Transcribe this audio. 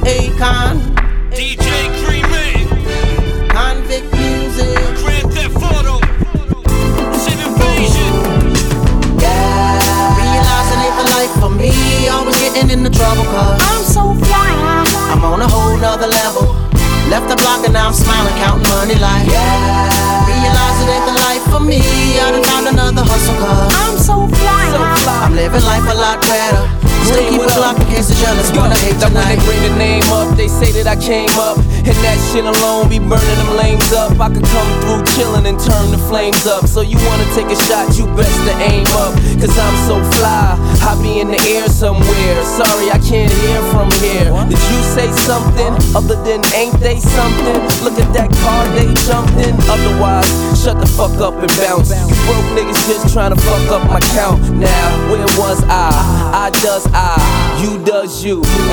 Akon, DJ Creamy, Convict Music, Grand Theft Auto, it's an invasion. Yeah, realizing ain't the life for me. Always getting into trouble cause I'm so fly. I'm on a whole nother level. Left the block and now I'm smiling, counting money like yeah. Realizing ain't the life for me. I done found another hustle cause I'm so fly. I'm living life a lot better. Still keep a block in case the jealous wanna hate that tonight. when they bring the name up, they say that I came up, and that shit alone be burning them lanes up. I could come through chillin' and turn the flames up. So you wanna take a shot, you best to aim up, cause I'm so fly, I be in the air somewhere. Sorry, I can't hear from here. Did you say something other than ain't they something? Look at that car they jumped in. Otherwise, shut the fuck up and bounce. You broke niggas just tryna fuck up my count. Now, where was I? I does I, you does you.